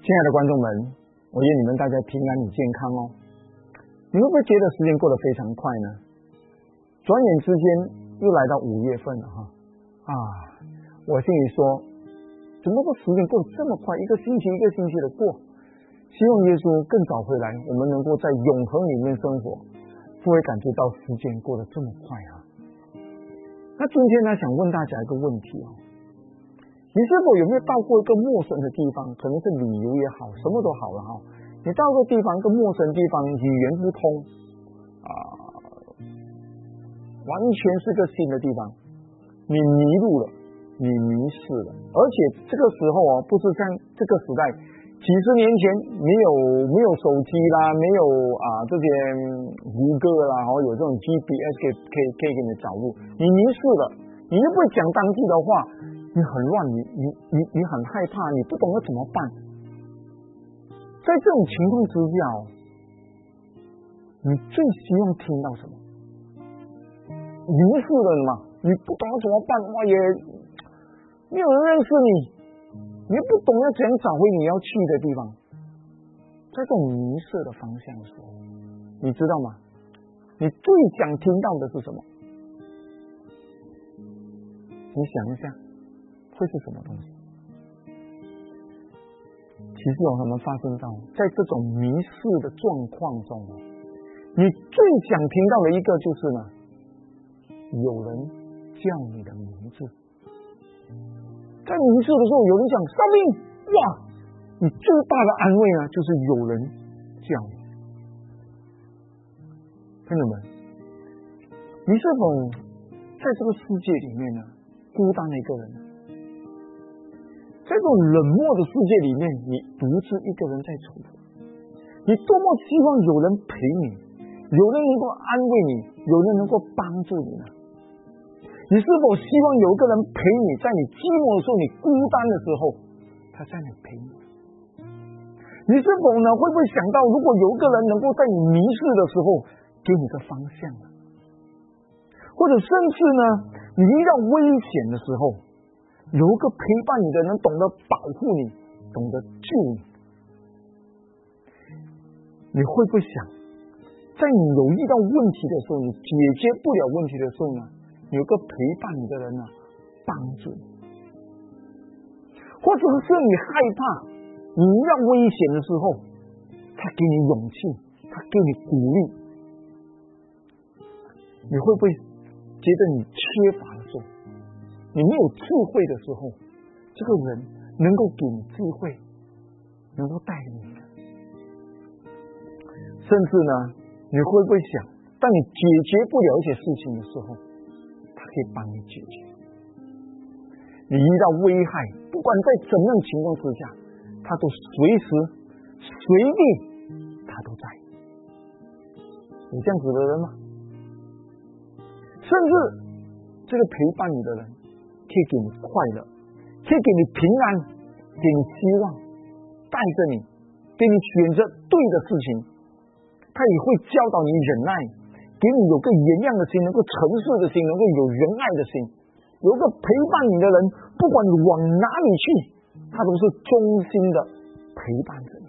亲爱的观众们，我愿你们大家平安与健康哦。你会不会觉得时间过得非常快呢？转眼之间又来到5月份了哈。我心里说，怎么时间过得这么快，一个星期一个星期的过。希望耶稣更早回来，我们能够在永恒里面生活，不会感觉到时间过得这么快啊。那今天呢，想问大家一个问题哦。你是否有没有到过一个陌生的地方，可能是旅游也好，什么都好了哈。你到个地方，一个陌生地方，语言不通完全是个新的地方，你迷路了，你迷失了。而且这个时候不是像这个时代，几十年前没有手机啦，没有这些谷歌啦，有这种 GPS 可以给你找路，你迷失了，你又不会讲当地的话。你很乱，你很害怕，你不懂得怎么办。在这种情况之下你最希望听到什么？迷失了嘛，你不懂得怎么办，也没有人认识你，你不懂得怎样找回你要去的地方。在这种迷失的方向的时候，你知道吗？你最想听到的是什么？你想一下。会是什么东西？其实有什么发生到在这种迷失的状况中，你最想听到的一个就是呢，有人叫你的名字。在迷失的时候，有人讲上命，哇！你最大的安慰呢，就是有人叫你。朋友们，你是否在这个世界里面呢，孤单的一个人呢？在这种冷漠的世界里面，你独自一个人在处着，你多么希望有人陪你，有人能够安慰你，有人能够帮助你呢？你是否希望有一个人陪你，在你寂寞的时候，你孤单的时候，他在那里陪你？你是否呢，会不会想到，如果有一个人能够在你迷失的时候给你个方向呢？或者甚至呢，你遇到危险的时候，有一个陪伴你的人，懂得保护你，懂得救你。你会不会想，在你有遇到问题的时候，你解决不了问题的时候呢，有个陪伴你的人呢，帮助你？或者是你害怕，你遇到危险的时候，他给你勇气，他给你鼓励。你会不会觉得你缺乏的时候，你没有智慧的时候，这个人能够给你智慧，能够带领你。甚至呢，你会不会想，当你解决不了一些事情的时候，他可以帮你解决。你遇到危害，不管在怎样情况之下，他都随时随地他都在。有这样子的人吗？甚至这个陪伴你的人可以给你快乐，可以给你平安，给你希望，带着你，给你选择对的事情。他也会教导你忍耐，给你有个原谅的心，能够诚实的心，能够有仁爱的心。有个陪伴你的人，不管你往哪里去，他都是忠心的陪伴着你。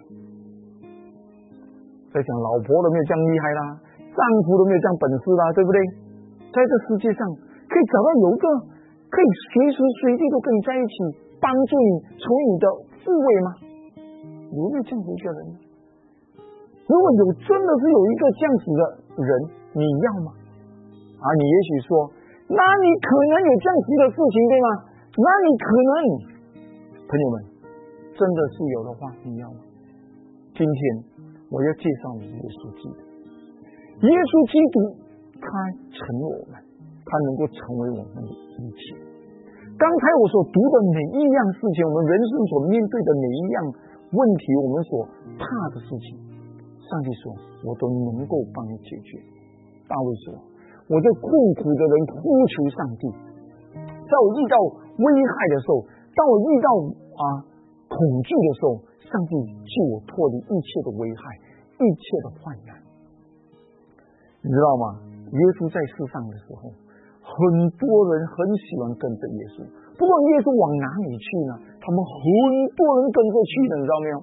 在讲老婆都没有这样厉害啦，丈夫都没有这样本事啦，对不对？在这世界上可以找到有一个可以随时随地都跟你在一起，帮助你成为你的护卫吗？有没有这样子一个人？如果真的是有一个这样子的人，你要吗？你也许说，那你可能有这样子的事情，对吗？那你可能，朋友们，真的是有的话，你要吗？今天我要介绍你耶稣基督。耶稣基督他成了我们，他能够成为我们的一切。刚才我所读的每一样事情，我们人生所面对的每一样问题，我们所怕的事情，上帝说我都能够帮你解决。大卫说，我在困苦的人呼求上帝，在我遇到危害的时候，当我遇到恐惧的时候，上帝救我脱离一切的危害，一切的患难。你知道吗？耶稣在世上的时候，很多人很喜欢跟着耶稣，不管耶稣往哪里去呢，他们很多人跟着去的，你知道没有？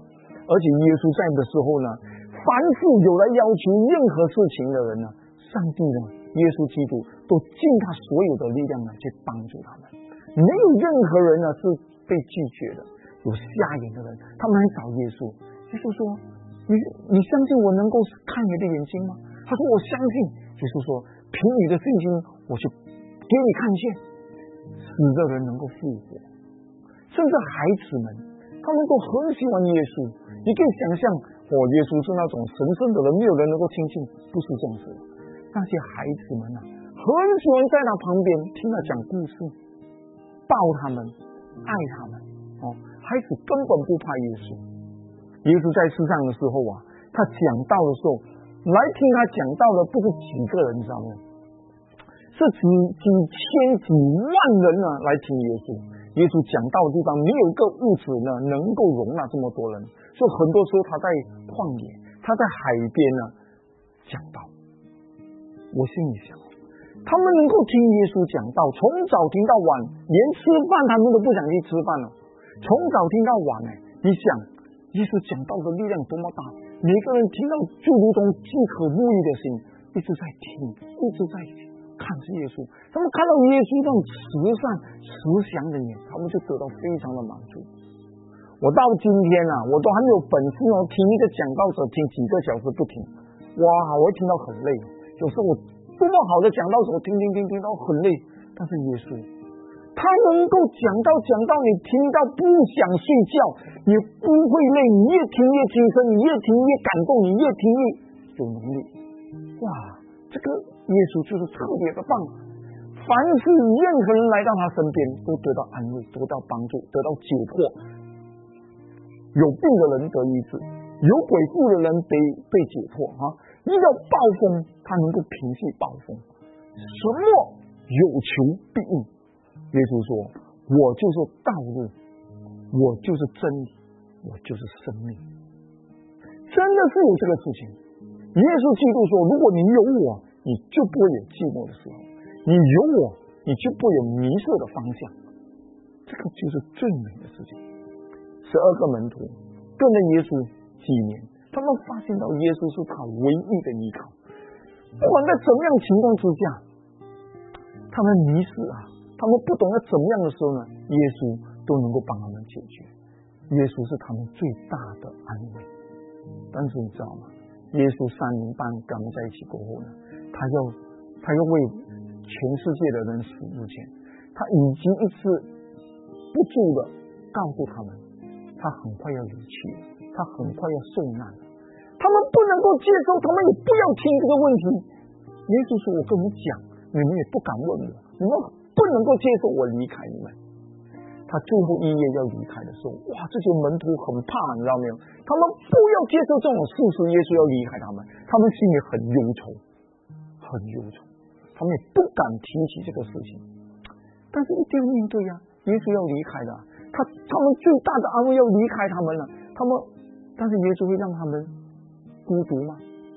而且耶稣在的时候呢，凡是有来要求任何事情的人呢，上帝呢，耶稣基督都尽他所有的力量呢去帮助他们。没有任何人呢是被拒绝的。有瞎眼的人，他们来找耶稣，耶稣说：“你相信我能够看你的眼睛吗？”他说：“我相信。”耶稣说：“凭你的信心，我去给你看见，死的人能够复活。”甚至孩子们，他们都很喜欢耶稣。你可以想象，耶稣是那种神圣的人，没有人能够亲近，不是这样子的。那些孩子们啊，很喜欢在他旁边听他讲故事，抱他们，爱他们。孩子根本不怕耶稣。耶稣在世上的时候啊，他讲道的时候，来听他讲道的不是几个人，你知道吗？是几千几万人呢来听耶稣。耶稣讲道的地方没有一个屋子呢能够容纳这么多人，所以很多时候他在旷野，他在海边呢讲道。我心里想，他们能够听耶稣讲道，从早听到晚，连吃饭他们都不想去吃饭了，从早听到晚。你想耶稣讲道的力量多么大，每个人听到就如同饥渴慕义的心，一直在听，一直在看着耶稣。他们看到耶稣那种慈善慈祥的眼，他们就得到非常的满足。我到今天啊，我都还没有本事听一个讲道者听几个小时不停，哇，我会听到很累。有时候我多么好的讲道者，听到很累，但是耶稣他能够讲到你听到不想睡觉，也不会累，你越听越精神，你越听越感动，你越听越有能力。哇，这个耶稣就是特别的棒。凡是任何人来到他身边，都得到安慰，得到帮助，得到解脱。有病的人得医治，有鬼附的人被解脱啊！遇到暴风，他能够平息暴风。什么有求必应。耶稣说：“我就是道路，我就是真理，我就是生命。”真的是有这个事情。耶稣基督说：“如果你有我，你就不会有寂寞的时候；你有我，你就不会有迷失的方向。”这个就是最美的事情。12个门徒跟着耶稣几年，他们发现到耶稣是他唯一的依靠。不管在怎么样情况之下，他们迷失啊。他们不懂要怎么样的时候呢，耶稣都能够帮他们解决。耶稣是他们最大的安慰。但是你知道吗？耶稣3年半跟他们在一起过后呢，他要为全世界的人死之前，他已经一次不住的告诉他们，他很快要离去了，他很快要受难了。他们不能够接受，他们也不要听这个问题。耶稣说：“我跟你们讲，你们也不敢问我，你们不能够接受我离开你们。”他最后一夜要离开的时候，哇，这些门徒很怕，你知道没有？他们不要接受这种事实，耶稣要离开他们，他们心里很忧愁，很忧愁，他们也不敢提起这个事情。但是一定要面对呀，耶稣要离开的，他们最大的安慰要离开他们了，但是耶稣会让他们孤独吗？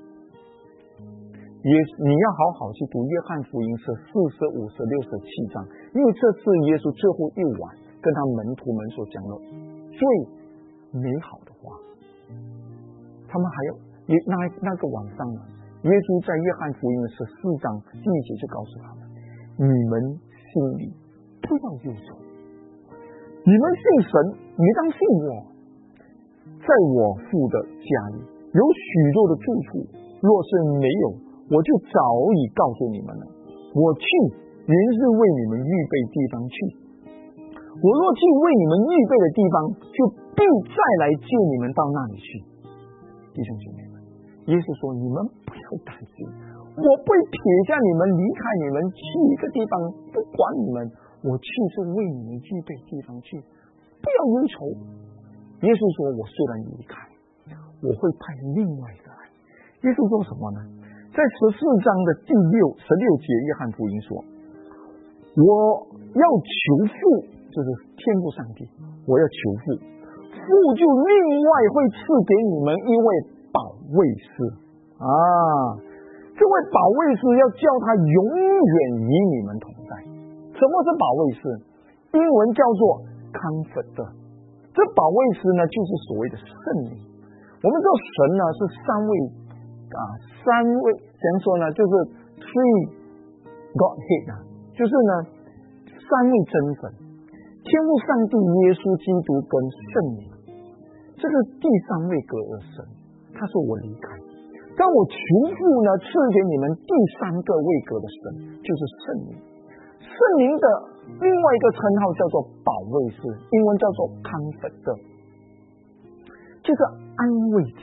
你要好好去读约翰福音45、16、17章，因为这是耶稣最后一晚跟他门徒们所讲的最美好的话。他们还有那个晚上呢，耶稣在约翰福音14章第1节就告诉他们：你们心里不要忧愁，你们信神，你当信我。在我父的家里有许多的住处，若是没有，我就早已告诉你们了。我去原是为你们预备地方去，我若去为你们预备的地方，就必再来接你们到那里去。弟兄姐妹们，耶稣说：你们不要担心，我不会撇下你们，离开你们，去一个地方，不管你们，我去是为你们预备地方去，不要忧愁。耶稣说：我虽然离开，我会派另外一个来。耶稣说什么呢？在14章的第16节，约翰福音说：我要求父，就是天父上帝，我要求父，父就另外会赐给你们一位保惠师啊，这位保惠师要叫他永远与你们同在。什么是保惠师？英文叫做 Comforter。这保惠师呢，就是所谓的圣灵。 我们知道神呢是三位怎样说呢？就是 three Godhead 就是呢三位真神，天父上帝、耶稣基督跟圣灵，这个第三位格而生。他说我离开，但我求父呢赐给你们第三个位格的神，就是圣灵。圣灵的另外一个称号叫做保惠师，英文叫做 Comforter， 就是安慰者。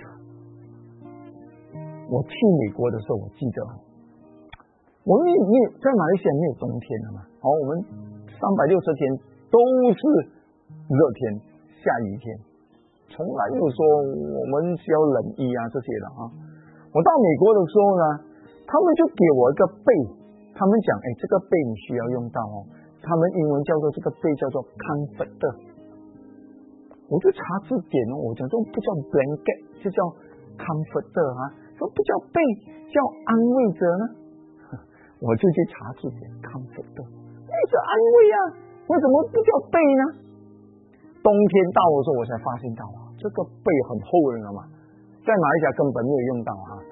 我去美国的时候，我记得我们在马来西亚没有冬天了嘛，我们360天都是热天、下雨天，从来没有说我们需要冷衣这些的我到美国的时候呢，他们就给我一个被，他们讲这个被你需要用到他们英文叫做这个被叫做 comforter， 我就查字典我讲说不叫 blanket， 就叫 comforter说不叫被，叫安慰者呢？我就去查字典 comforter， 是安慰为什么不叫被呢？冬天到的时候我才发现到这个被很厚了嘛，在马来西亚根本没有用到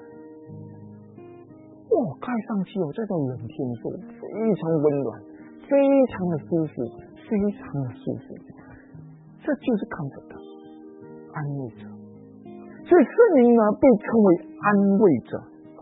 盖上去在这种冷天的时候非常温暖，非常的舒服，非常的舒服，这就是 comforter， 安慰者。所以圣灵呢被称为安慰者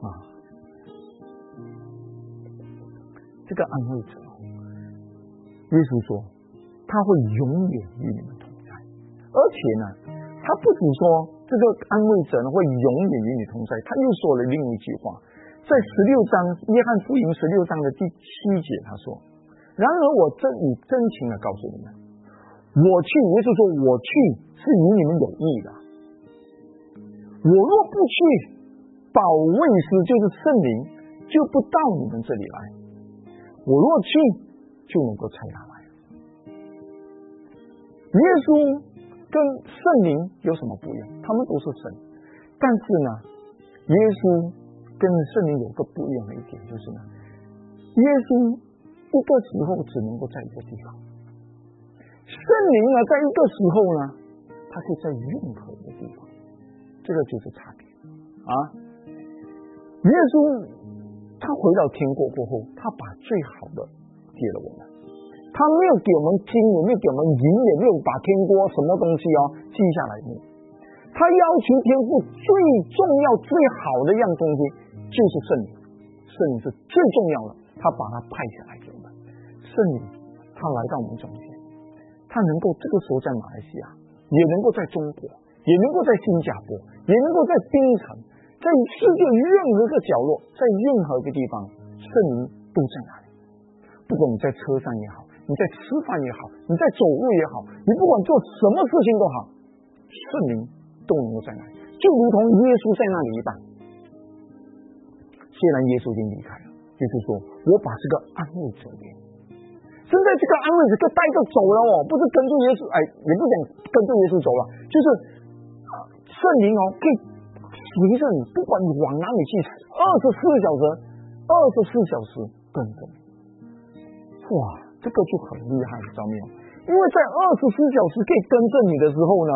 这个安慰者，耶稣说他会永远与你们同在，而且呢他不只说这个安慰者呢会永远与你同在，他又说了另一句话，在16章约翰福音16章的第7节，他说然而我真情的告诉你们，我去，耶稣说我去是与你们有益的，我若不去，保惠师就是圣灵就不到你们这里来，我若去就能够差他来。耶稣跟圣灵有什么不一样？他们都是神，但是呢耶稣跟圣灵有个不一样的一点，就是呢耶稣一个时候只能够在一个地方，圣灵呢在一个时候呢他是在任何一个地方，这个就是差别耶稣他回到天国过后，他把最好的给了我们，他没有给我们金，也没有给我们银，也没有把天国什么东西记下来，他要求天父最重要最好的一样东西就是圣灵，圣灵是最重要的，他把它派下来给我们，圣灵他来到我们中间，他能够这个时候在马来西亚，也能够在中国，也能够在新加坡，也能够在槟城，在世界任何一个角落，在任何一个地方，圣灵都在那里。不管你在车上也好，你在吃饭也好，你在走路也好，你不管做什么事情都好，圣灵都能够在那里，就如同耶稣在那里一般。虽然耶稣已经离开了，耶稣说我把这个安慰者给你，现在这个安慰者就带着走了不是跟着耶稣，也不讲跟着耶稣走了，就是圣灵可以随着你，不管你往哪里去，24小时跟着你。哇，这个就很厉害，知道没有？因为在24小时可以跟着你的时候呢，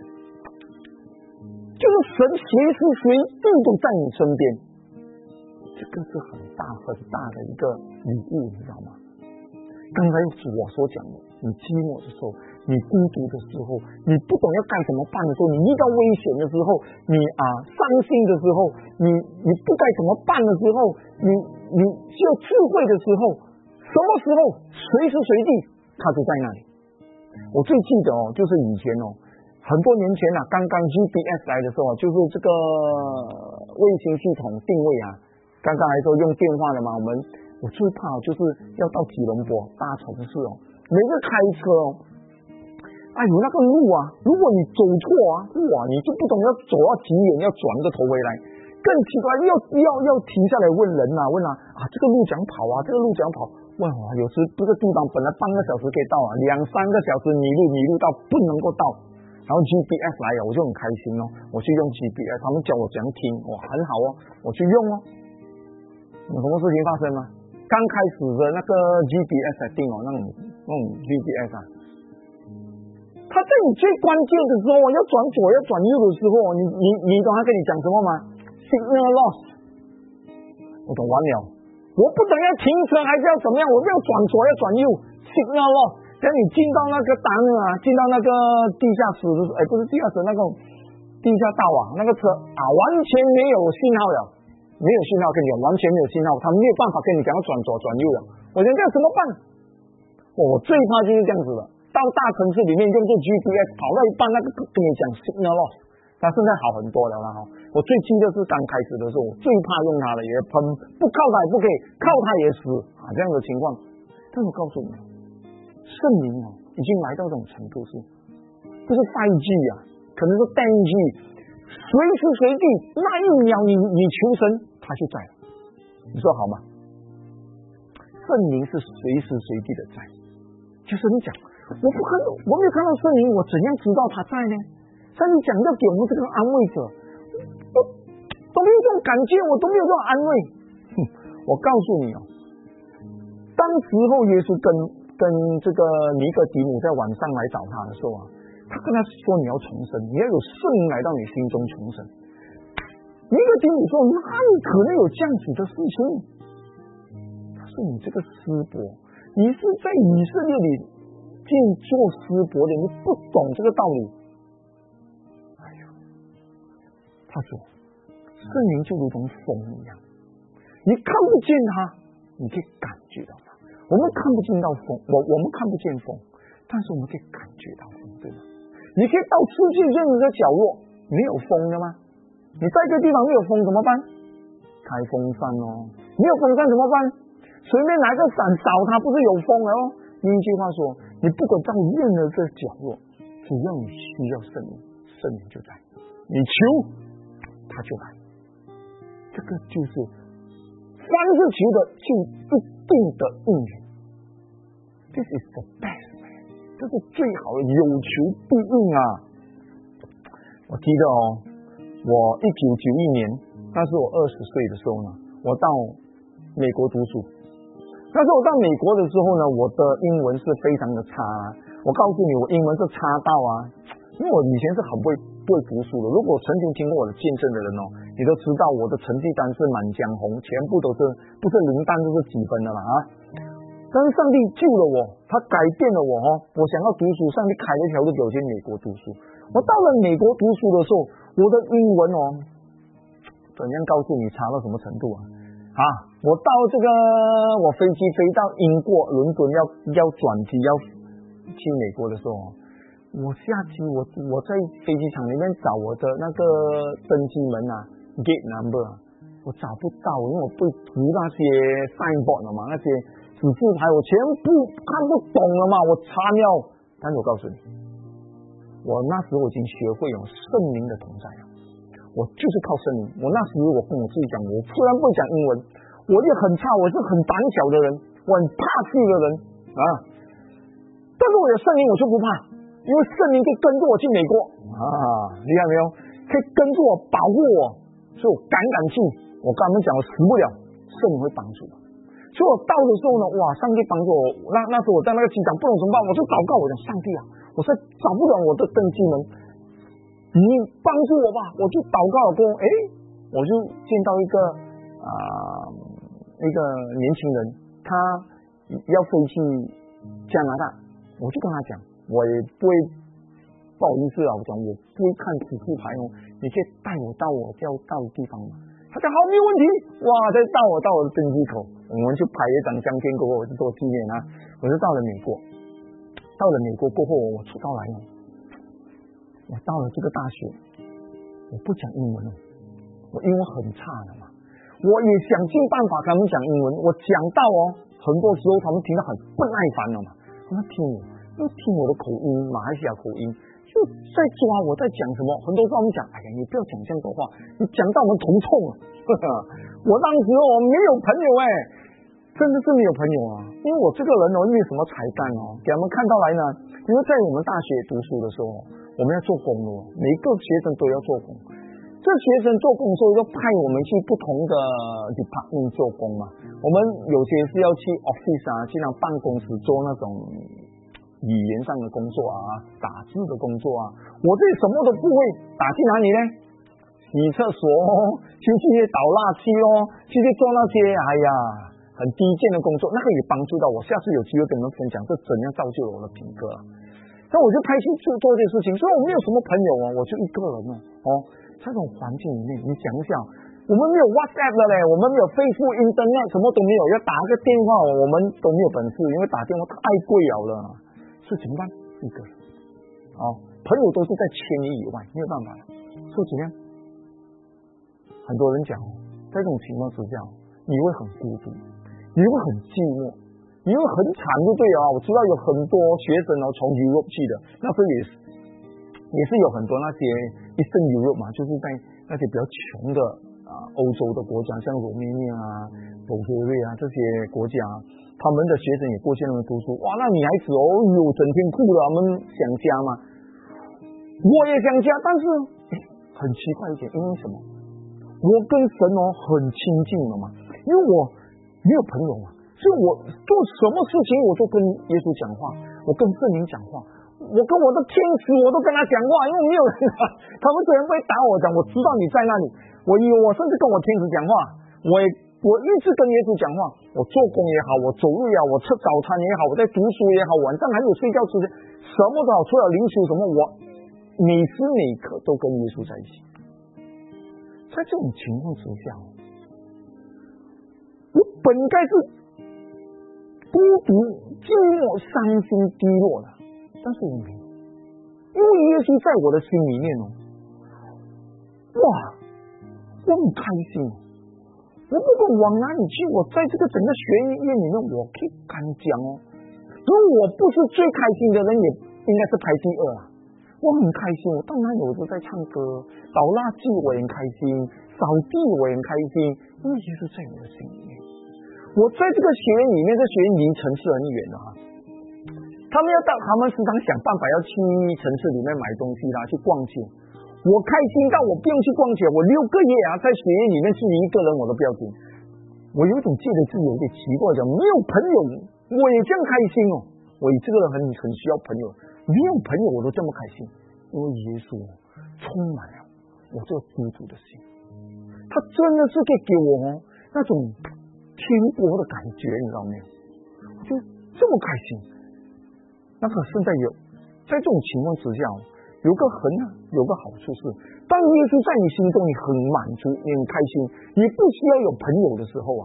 就是神随时随地都在你身边，这个是很大的一个礼物，你知道吗？刚才我所讲的，你寂寞的时候，你孤独的时候，你不懂要该怎么办的时候，你遇到危险的时候，你伤心的时候，你不该怎么办的时候，你需要智慧的时候，什么时候随时随地他都在那里。我最记得就是以前很多年前刚刚 GPS 来的时候，就是这个卫星系统定位刚刚来说用电话的嘛，我最怕就是要到吉隆坡大城市每个开车有那个路如果你走错你就不懂要走到几远，要转个头回来，更奇怪要停下来问人问这个路怎样跑这个路怎样跑，哇，有时这个地方本来半个小时可以到2-3个小时迷路到不能够到，然后 GPS 来我就很开心我去用 GPS， 他们教我怎样听，很好我去用有什么事情发生吗？刚开始的那个 GPS 定那种 GPS 他他在你最关键的时候，要转左要转右的时候，你懂他跟你讲什么吗 ？Signal loss， 我懂完了。我不等要停车还是要怎么样，我要转左要转右 ，Signal loss。等你进到那个进到那个地下室的，不是地下室，那个地下道那个车完全没有信号了，没有信号跟你讲，完全没有信号，他没有办法跟你讲要转左转右了。我想这样怎么办？我最怕就是这样子的。到大城市里面用这 GPS 跑到一半，那个跟你讲 signal loss， 但现在好很多了啦。我最记得是刚开始的时候，我最怕用它了，也喷，不靠它也不可以，靠它也死这样的情况。但我告诉你，圣灵已经来到这种程度，是不是 5G 可能是 10G， 随时随地那一秒你求神，它就在了。你说好吗？圣灵是随时随地的在，就是你讲。我没有看到圣灵，我怎样知道他在呢？像你讲要给我们这个安慰者，都没有这种感觉，我都没有这种安慰。我告诉你当时候耶稣跟这个尼哥底母在晚上来找他的时候他跟他说你要重生，你要有圣灵来到你心中重生。尼哥底母说哪里可能有这样子的事情？他说你这个师伯，你是在以色列里做师伯的，你不懂这个道理。他说圣灵就如同风一样，你看不见它，你可以感觉到它。我们看不见到风，我们看不见风，但是我们可以感觉到风，对吗？你可以到世界任何的角落，没有风的吗？你在一个地方没有风怎么办？开风扇没有风扇怎么办？随便拿个伞扫它，不是有风了另一句话说，你不管到任何的角落，只要你需要圣灵，圣灵就在，你求他就来。这个就是凡是求的就一定的应允。 This is the best， 这是最好的，有求必应我记得我1991年，那是我20岁的时候呢，我到美国读书。但是我到美国的时候呢，我的英文是非常的差我告诉你，我英文是差到因为我以前是很不会读书的。如果曾经听过我的见证的人你都知道我的成绩单是满江红，全部都是不是零蛋就是几分的了但是上帝救了我，他改变了我我想要读书，上帝开了一条路给我去美国读书。我到了美国读书的时候，我的英文怎样告诉你差到什么程度我到这个我飞机飞到英国伦敦要转机要去美国的时候我下机我在飞机场里面找我的那个登机门gate number 我找不到，因为我不读那些 signboard 了嘛，那些指示牌我全部看不懂了嘛，我查尿。但是我告诉你，我那时候已经学会有圣灵的同在了，我就是靠圣灵。我那时我跟我自己讲，我虽然不会讲英文，我也很差，我是很胆小的人，我很怕事的人但是我有圣灵我就不怕，因为圣灵可以跟着我去美国厉害没有？可以跟着我保护我，所以我敢去。我跟他们讲我死不了，圣灵会帮助我。所以我到的时候呢，哇，上帝帮助我。那时候我在那个机场不懂怎么办，我就祷告，我讲上帝我实在找不了我的登机门，你帮助我吧。我就祷告了过后我就见到一个年轻人，他要飞去加拿大，我就跟他讲，我也不会不好意思我讲我不会看指示牌你可以带我到我要到的地方吗？他讲好，没有问题。哇，再带我到我的登机口，我们就拍一张相片过后，我就做纪念我就到了美国。到了美国过后，我出到来我到了这个大学，我不讲英文我英文很差的嘛。我也想尽办法跟他们讲英文，我讲到很多时候他们听到很不耐烦了嘛，他们听我的口音，马来西亚口音，就在抓我在讲什么。很多时候他们讲，哎呀，你不要讲这样的话，你讲到我们头痛我当时没有朋友真的是没有朋友因为我这个人没有什么才干给他们看到来呢。因为在我们大学读书的时候我们要做工每个学生都要做工。这学生做工的时候要派我们去不同的 department 做工嘛。我们有些是要去 office 去那办公室做那种语言上的工作啊，打字的工作啊，我这什么都不会，打去哪里呢？洗厕所去倒垃圾去做那些很低贱的工作，那个也帮助到我。下次有机会跟你们分享这怎样造就了我的品格。那我就开心做这些事情，所以我没有什么朋友我就一个人在这种环境里面，你想一想，我们没有 WhatsApp 的嘞，我们没有 Facebook Internet， 什么都没有，要打个电话我们都没有本事，因为打电话太贵了，是怎么办？一个人朋友都是在千里以外，没有办法了。所以怎么样？很多人讲，在这种情况之下，你会很孤独，你会很寂寞，你会很惨，就对了。我知道有很多学生从 Europe 去的，那时候也是有很多那些Eastern Europe 嘛，就是在那些比较穷的欧洲的国家，像罗马尼亚保加利亚这些国家，他们的学生也过去那边读书。哇，那女孩子整天哭了，他们想家嘛。我也想家，但是很奇怪一点，因为什么？我跟神很亲近了嘛，因为我没有朋友嘛，所以我做什么事情我都跟耶稣讲话，我跟圣灵讲话，我跟我的天使我都跟他讲话，因为没有人他们虽然不会打我讲，我知道你在那里，我甚至跟我天使讲话，我一直跟耶稣讲话，我做工也好，我走路也好，我吃早餐也好，我在读书也好，晚上还没有睡觉之前，什么都好，除了灵修什么，我每时每刻都跟耶稣在一起。在这种情况之下，我本该是孤独、寂寞、伤心、低落的，但是我没有，因为耶稣在我的心里面哇，我很开心。我不管往哪里去，我在这个整个学院里面，我可以敢讲如果我不是最开心的人，也应该是排第二我很开心，我到哪里我都在唱歌，倒垃圾我也很开心，扫地我也很开心，因为耶稣在我的心里面。我在这个学院里面，这学院离城市很远的他们时常想办法要去城市里面买东西啦，去逛街。我开心到我不用去逛街，我6个月在学院里面是一个人我都不要紧。我有一种觉得自己有点奇怪的，没有朋友我也这样开心我这个人很需要朋友，没有朋友我都这么开心，因为耶稣充满了我这个孤独的心，他真的是可以给我那种天国的感觉，你知道没有？我就这么开心。那可现在在这种情况之下，有个好处是，当耶稣在你心中，你很满足，你很开心，你不需要有朋友的时候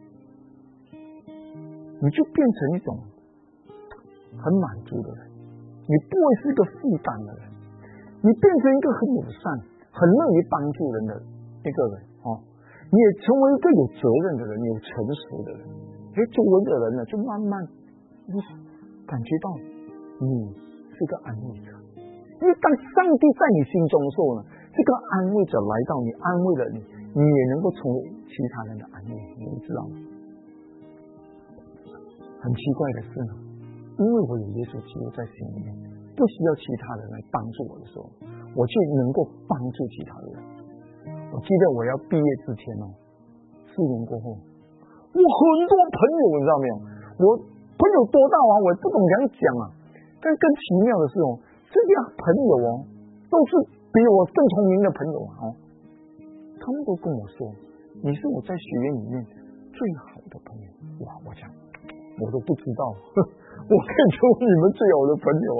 你就变成一种很满足的人，你不会是一个负担的人，你变成一个很友善、很乐于帮助人的一个人你也成为一个有责任的人，有诚实的人。周围的人呢，就慢慢感觉到你是一个安慰者。因为当上帝在你心中的时候呢，这个安慰者来到你，安慰了你，你也能够成为其他人的安慰，你知道吗？很奇怪的是呢，因为我有耶稣基督在心里面，不需要其他人来帮助我的时候，我就能够帮助其他人。我记得我要毕业之前4年过后，我很多朋友，你知道没有？我朋友多到我也不懂怎样讲但更奇妙的是这些朋友都是比我更聪明的朋友他们都跟我说，你是我在学院里面最好的朋友。哇，我讲我都不知道，我可以成为你们最好的朋友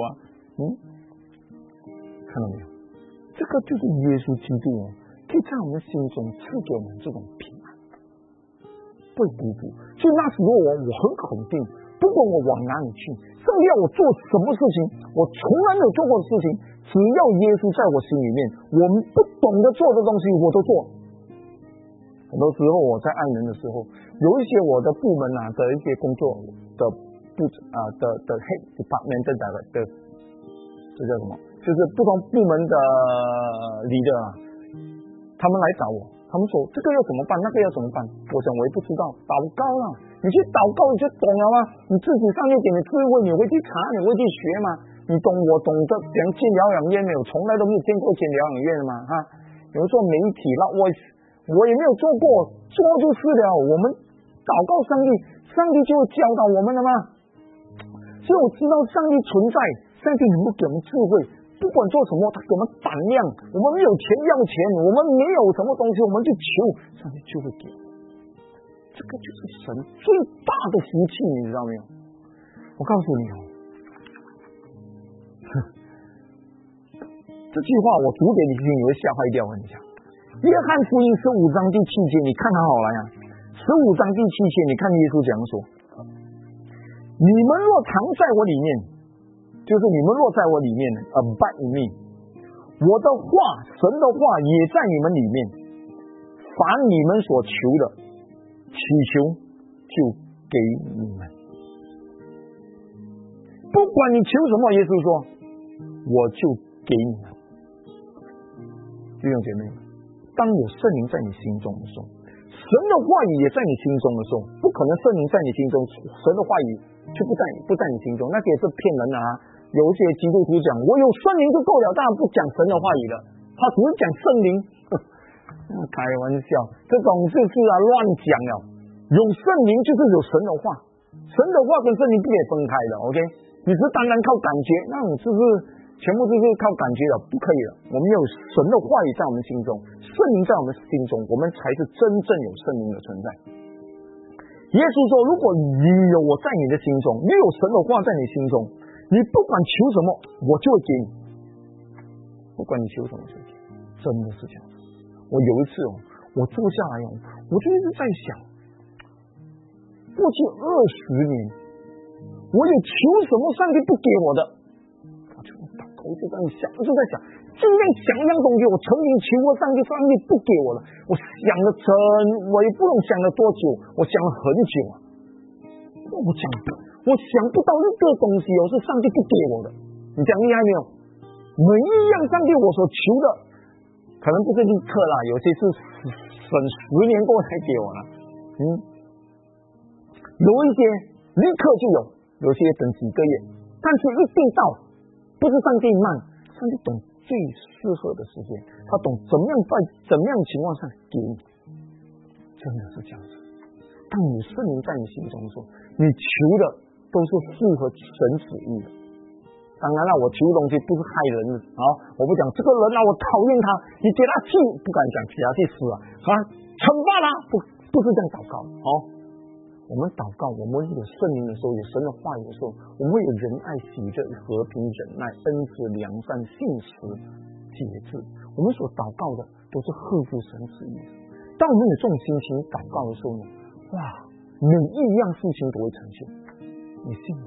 看到没有？这个就是耶稣基督可以在我们心中赐给我们这种平安，不会孤独。所以那时候我很肯定，不管我往哪里去，上帝要我做什么事情，我从来没有做过的事情，只要耶稣在我心里面，我们不懂得做的东西我都做。很多时候我在爱人的时候，有一些我的部门的一些工作的head department 的这叫什么？就是不同部门的leader他们来找我，他们说这个要怎么办，那个要怎么办？我想我也不知道，祷告啦，你去祷告你就懂了吗？你自己上面点的智慧，你会去查，你会去学嘛？你懂我懂得怎样进疗养院没有？从来都没有见过进疗养院的嘛有人说媒体啦，我也没有做过，做就是了。我们祷告上帝就会教导我们了嘛。 只有知道上帝存在，上帝能够给我们智慧，不管做什么，他给我们胆量。我们没有钱要钱，我们没有什么东西，我们就求，上帝就会给。这个就是神最大的福气，你知道没有？我告诉你哦，这句话我读给你听，你会吓坏掉。我跟你讲，约翰福音15章第7节，你看好好来啊。15章第7节，你看耶稣讲说：你们若藏在我里面，就是你们若在我里面 abide in me， 我的话，神的话也在你们里面，凡你们所求的，祈求就给你们。不管你求什么，耶稣说我就给你们。弟兄姐妹，当有圣灵在你心中的时候，神的话语也在你心中的时候，不可能圣灵在你心中，神的话语就不在你心中，那个也是骗人的啊。有一些基督徒讲我有圣灵就够了，当然不讲神的话语了，他只是讲圣灵。开玩笑，这种就是乱讲了。有圣灵就是有神的话，神的话跟圣灵不可以分开的。OK， 你是单单靠感觉，那种就是全部就是靠感觉了，不可以了。我们有神的话语在我们心中，圣灵在我们心中，我们才是真正有圣灵的存在。耶稣说，如果你有我在你的心中，你有神的话在你心中，你不管求什么我就会给你，不管你求什么就会给你，真的是这样子。我有一次我坐下来我就一直在想，过去20年我有求什么上帝不给我的，我就在想，就在想一样东西，我曾经求过上帝不给我了，我想了我也不能想了多久，我想了很久啊，我想不到那个东西是上帝不给我的。你讲厉害没有？每一样上帝我所求的，可能不是立刻啦，有些是10年过才给我了，有一些立刻就有些等几个月，但是一定到，不是上帝慢，上帝懂最适合的时间，他懂怎么样在怎么样情况下给你，真的是这样子。当你圣灵在你心中的时候，你求的都是符合神旨意的。当然了，我求东西不是害人的啊！我不讲这个人我讨厌他，你给他气，不敢讲给他去死惩罚他，不是这样祷告我们祷告，我们有圣灵的时候，有神的话语的时候，我们会有仁爱、喜乐、和平、忍耐、恩慈、良善、信实、节制。我们所祷告的都是合乎神旨意的。当我们有这种心情祷告的时候呢，哇，每一样事情都会成就，你信吗？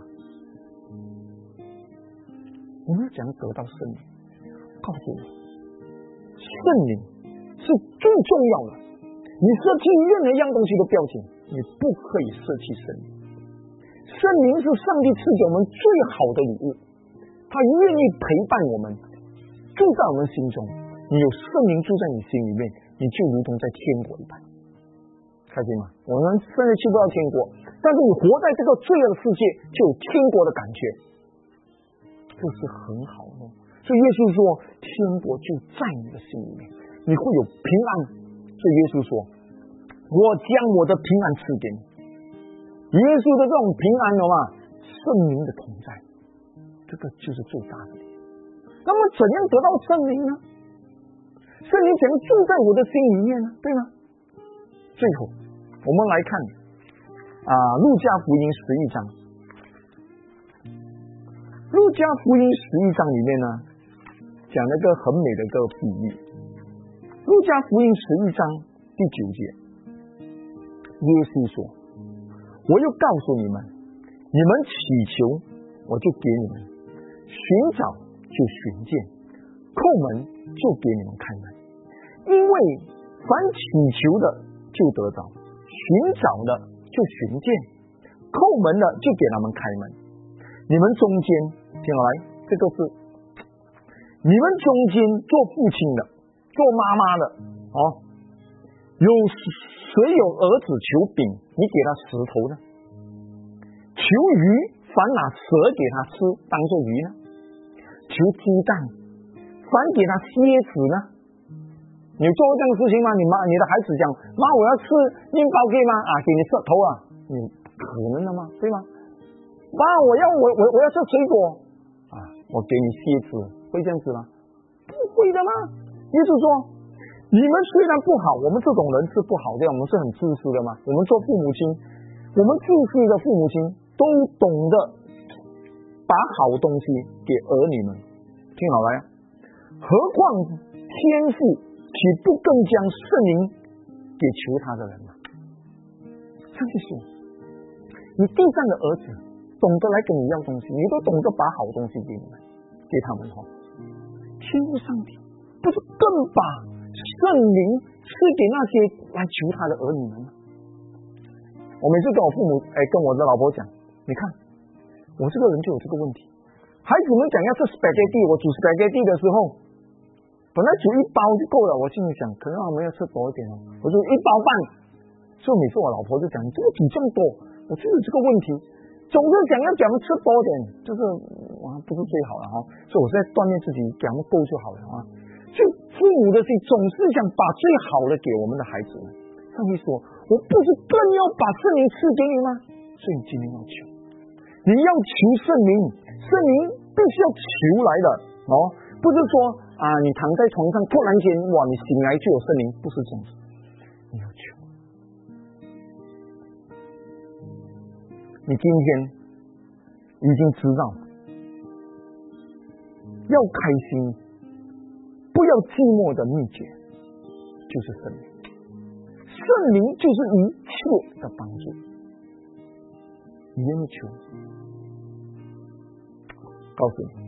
我们要怎样得到圣灵？告诉你，圣灵是最重要的。你舍弃任何一样东西都不要紧，你不可以舍弃圣灵。圣灵是上帝赐给我们最好的礼物，他愿意陪伴我们，住在我们心中。你有圣灵住在你心里面，你就如同在天国一般。看见吗？我们甚至去不到天国，但是你活在这个罪恶的世界，就有天国的感觉，这是很好的。所以耶稣说，天国就在你的心里面，你会有平安。所以耶稣说，我将我的平安赐给你。耶稣的这种平安圣灵的同在，这个就是最大的。那么怎样得到圣灵呢？圣灵怎样住在我的心里面呢？对吗？最后我们来看路加福音11章。路加福音11章里面呢，讲了一个很美的一个比喻。路加福音11章第9节，耶稣说，我又告诉你们，你们祈求我就给你们，寻找就寻见，叩门就给你们开门。因为凡祈求的就得着，寻找的就寻见，叩门的就给他们开门。你们中间，听好来，这个是你们中间做父亲的，做妈妈的有谁有儿子求饼，你给他石头呢？求鱼，反拿蛇给他吃当做鱼呢？求鸡蛋，反给他蝎子呢？你做过这样的事情吗？你的孩子讲，妈我要吃面包可以吗？给你石头你可能的吗？对吗？ 爸，我要吃水果啊，我给你蝎子，会这样子吗？不会的吗？也就是说，你们虽然不好，我们这种人是不好的，我们是很自私的嘛。我们做父母亲，我们自私的父母亲都懂得把好东西给儿女们，听好了呀。何况天父岂不更将圣灵给求他的人吗？上帝说，你地上的儿子懂得来跟你要东西，你都懂得把好东西给你们，给他们哈。天父上帝不是更把圣灵赐给那些来求他的儿女们吗？我每次跟我父母跟我的老婆讲，你看我这个人就有这个问题。孩子们讲要吃 spaghetti， 我煮 spaghetti 的时候，本来煮一包就够了，我心里想可能他们要吃多一点哦，我就一包半。所以每次我老婆就讲，你这个煮这么多，我就有这个问题，总是讲要讲吃多点，就是不是最好了哈。所以我在锻炼自己，讲够就好了啊。所以父母的心总是想把最好的给我们的孩子们。上帝说，我不是更要把圣灵赐给你吗？所以你今天要求，你要求圣灵，圣灵必须要求来的哦，不是说你躺在床上突然间你醒来就有圣灵，不是这样子，你要求。你今天已经知道要开心不要寂寞的秘诀就是圣灵，圣灵就是一切的帮助。你愿意求？告诉你，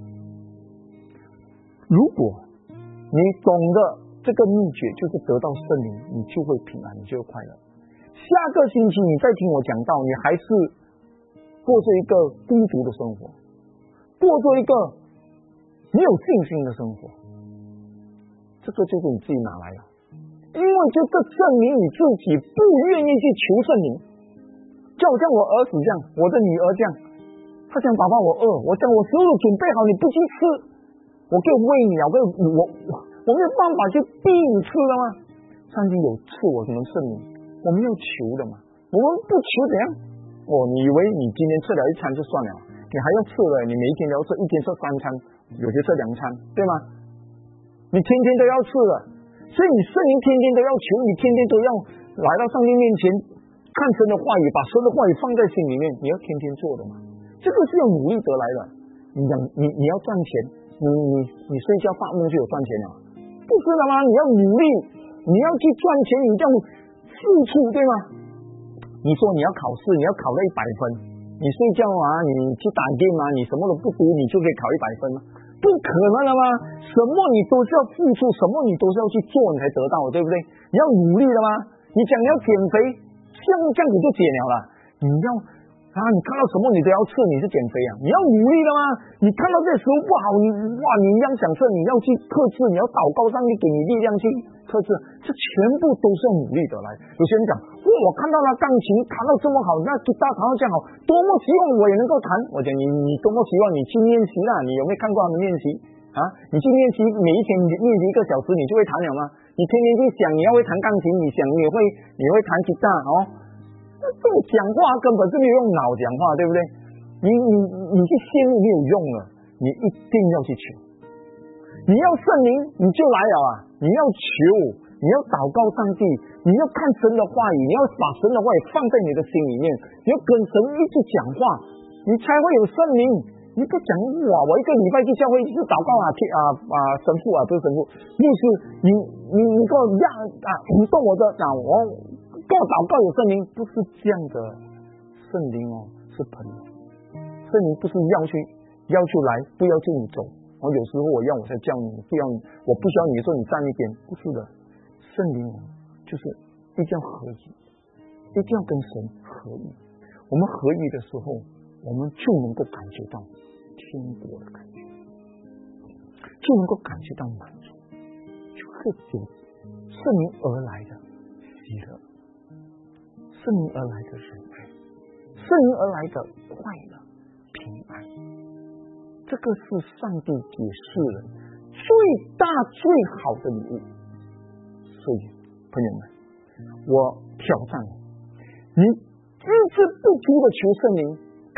如果你懂得这个秘诀，就是得到圣灵，你就会平安，你就会快乐。下个星期你再听我讲到，你还是过着一个孤独的生活，过着一个没有信心的生活，这个就是你自己拿来的。因为这个证明你自己不愿意去求圣灵，就好像我儿子这样，我的女儿这样，她讲爸爸我饿，我讲我所有准备好你不去吃，我可以喂你啊，我没有办法去逼你吃了吗？上帝有赐我什么圣灵，我们要求的嘛，我们不求怎样？你以为你今天吃了一餐就算了，你还要吃了，你每一天都要吃，一天吃3餐，有些吃2餐，对吗？你天天都要吃了，所以你圣灵天天都要求，你天天都要来到上帝面前看神的话语，把神的话语放在心里面，你要天天做的嘛。这个是要努力得来的。你要赚钱，你睡觉发梦就有赚钱了，不是的吗？你要努力，你要去赚钱，你要付出，对吗？你说你要考试，你要考到100分，你睡觉你去打game你什么都不读，你就可以考100分吗？不可能的吗？什么你都是要付出，什么你都是要去做，你才得到，对不对？你要努力的吗？你讲你要减肥，这样子就减了啦。你要你看到什么你都要吃，你是减肥啊？你要努力的吗？你看到这食物不好，你一样想吃，你要去克制，你要祷告上帝给你力量去克制，这全部都是要努力得来。有些人讲，我看到了钢琴弹到这么好，那吉他弹到这样好，多么希望我也能够弹。我讲你多么希望你去练习啦，你有没有看过他们练习你去练习，每一天练习1个小时，你就会弹了吗？你天天去想你要会弹钢琴，你想你会弹吉他这种讲话根本是没有用脑讲话，对不对？你去羡慕没有用了，你一定要去求。你要圣灵，你就来了你要求，你要祷告上帝，你要看神的话语，你要把神的话语放在你的心里面，你要跟神一起讲话，你才会有圣灵。你不讲我一个礼拜去教会是祷告神父不是神父，牧师，你给我你动我的我跟我祷告有圣灵，不是这样的。圣灵是朋友，圣灵不是要求来，不要求你走。有时候我才叫你，不要你，我不需要你说你站一边，不是的。圣灵就是一定要合一，一定要跟神合一。我们合一的时候，我们就能够感觉到天国的感觉，就能够感觉到满足，就是有圣灵而来的喜乐，圣灵而来的仁爱，圣灵而来的快乐平安。这个是上帝给世人最大最好的礼物。所以朋友们，我挑战你，一直不住的求圣灵，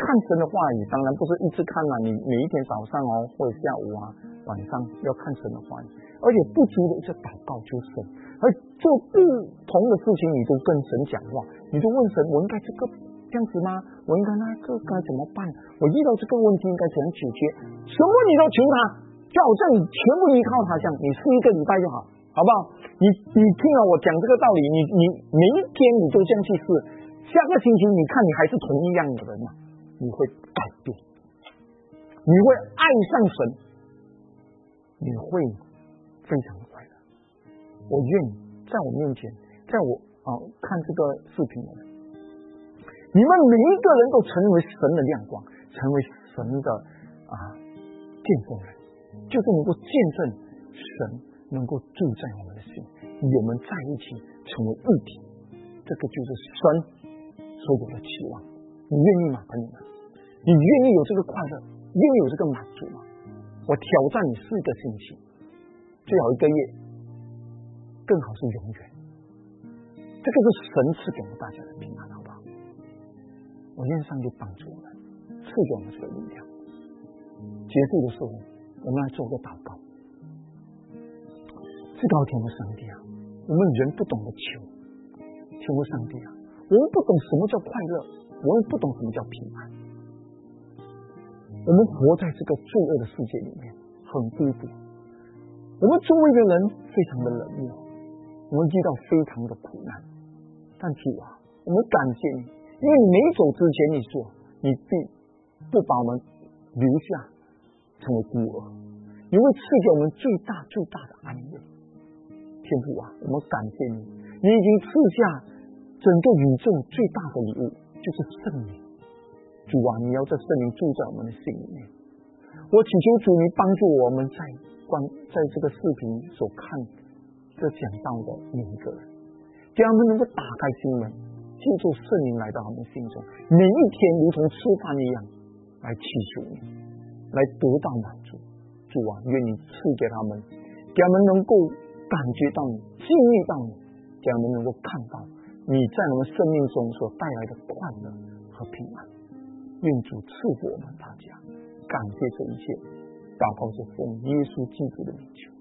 看神的话语，当然不是一直看了，你每一天早上或者下午晚上要看神的话语，而且不足的一个祷告求神，而做不同的事情你都跟神讲话，你就问神，我应该这样子吗？我应该那个该怎么办？我遇到这个问题应该怎样解决？什么你都求他，就好像你全部依靠他这样，你试一个礼拜就好，好不好？你听了我讲这个道理，你每一天你都这样去试，下个星期你看你还是同一样的人嘛，你会改变，你会爱上神，你会非常的快乐。我愿意在我面前，在我看这个视频的人，你们每一个人都成为神的亮光，成为神的见证人，就是能够见证神能够住在我们的心，与我们在一起成为一体，这个就是神所有的期望。你愿意吗，朋友们？你愿意有这个快乐，愿意有这个满足吗？我挑战你4个星期，最好1个月，更好是永远。这个是神赐给我们大家的平安，好不好？我愿上帝帮助我们，赐给我们这个力量。结束的时候，我们来做个祷告。至高天父上帝啊，我们人不懂得求，天父上帝啊，我们不懂什么叫快乐，我们不懂什么叫平安。我们活在这个罪恶的世界里面，很孤独。我们周围的人非常的冷漠，我们遇到非常的苦难。但主啊，我们感谢你，因为你没走之前你说，你必不把我们留下成为孤儿，你会赐给我们最大的安慰。天父啊，我们感谢你，你已经赐下整个宇宙最大的礼物，就是圣灵。主啊，你要这圣灵住在我们的心里面。我祈求主，你帮助我们在这个视频所看这讲到的每一个人，叫他们能够打开心门，借助圣灵来到他们心中，每一天如同吃饭一样来祈求你，来得到满足。主啊，愿你赐给他们，叫他们能够感觉到你，经历到你，叫他们能够看到你在我们生命中所带来的快乐和平安。愿主赐福我们大家，感谢这一切，祷告是奉耶稣基督的名求。